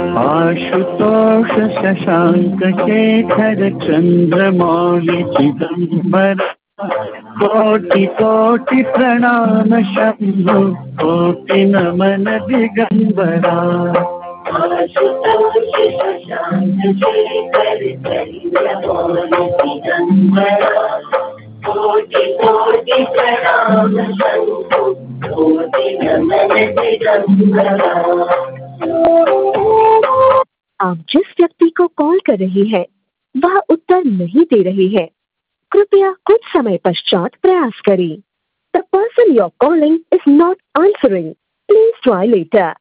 आशुतोष शशांक शेखर चंद्रमौलि चिदंबर, कोटि कोटि प्रणाम शंभु, कोटि नमन दिगंबरा। आशुतोष शशांक शेखर चंद्रमौलि चिदंबरा, कोटि कोटि प्रणाम शंभु, कोटि नमन दिगंबरा। आप जिस व्यक्ति को कॉल कर रही हैं, वह उत्तर नहीं दे रही है। कृपया कुछ समय पश्चात प्रयास करें। The person you're calling is not answering. Please try later.